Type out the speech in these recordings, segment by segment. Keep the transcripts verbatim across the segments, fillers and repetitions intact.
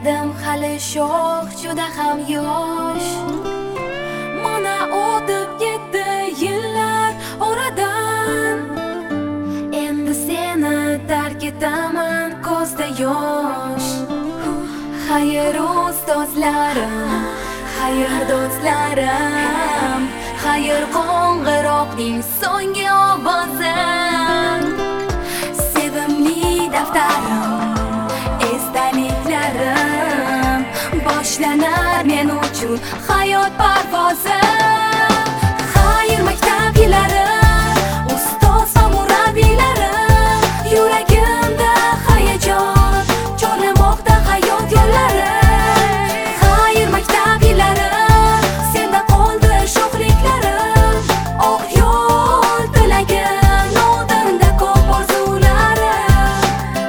edim hali sho'x, juda ham yosh. Mana o'tib ketdi yillar oradan, endi seni tark etaman ko'zda yosh. Xayr ustozlarim, xayr do'stlarim, xayr qo'ng'iroqning so'nggi ovozi. Sevimli daftarim, esdaliklarim, boshlanar men uchun hayot parvozi. Xayr maktab yillari, ustoz va murabbiylarim, yuragimda hayajon chorlamoqda hayot yo'llari. Xayr maktab yillari, senda qoldi sho'xliklarim, oq yo'l tilagim, oldinda ko'p orzularim.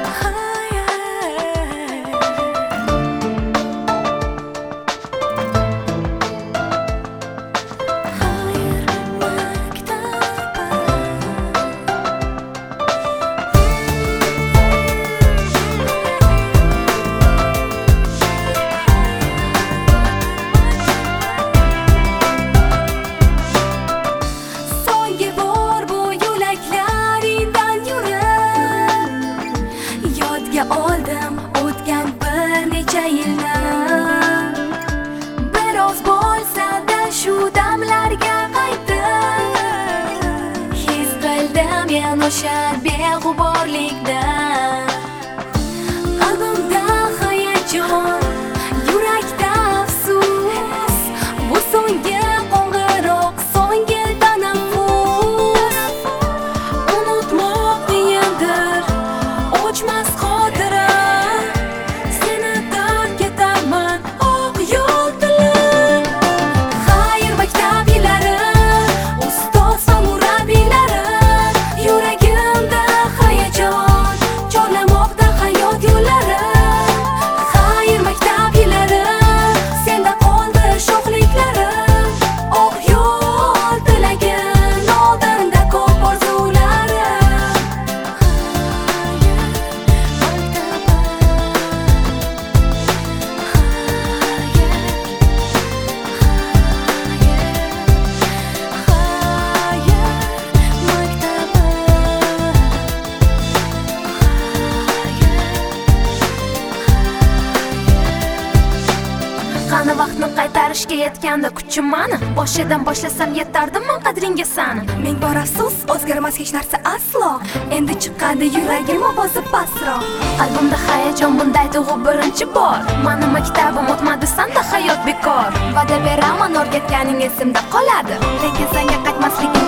So'nggi bor bu yo'laklaringdan yurib, yodga oldim o'tgan bir necha yilni. Biroz bo'lsa-da shu damlarga qaytib, his qildim men o'sha beg'uborlikda. Qalbimda hayajon, yurakda afsus, bu so'nggi qo'ng'iroq, so'nggi tanaffus. Unutmoq qiyindir, o'chmas xotira, seni tark etaman oq yo'l tilib. Xayr maktab yillari, ustoz va murabbiylarim, yuragimda hayajon chorlamoqda hayot yo'llari. Xayr maktab yillari, senda qoldi sho'xliklarim, oq yo'l tilagim, oldinda ko'p orzularim. Qani vaqtni qaytarishga yetganda kuchim mani, boshidan boshlasam yetardimmi qadringga sani. Ming bor afsus, o'zgarmas hech narsa aslo, endi chiqadi yuragim ovozi pastroq. Qalbimda hayajon, bunday tuyg'u birinchi bor. Mani maktabim o'tmadi, sanda hayot bekor. Va'da beraman o'rgatganing esimda qoladi, lekin senga qaytmaslik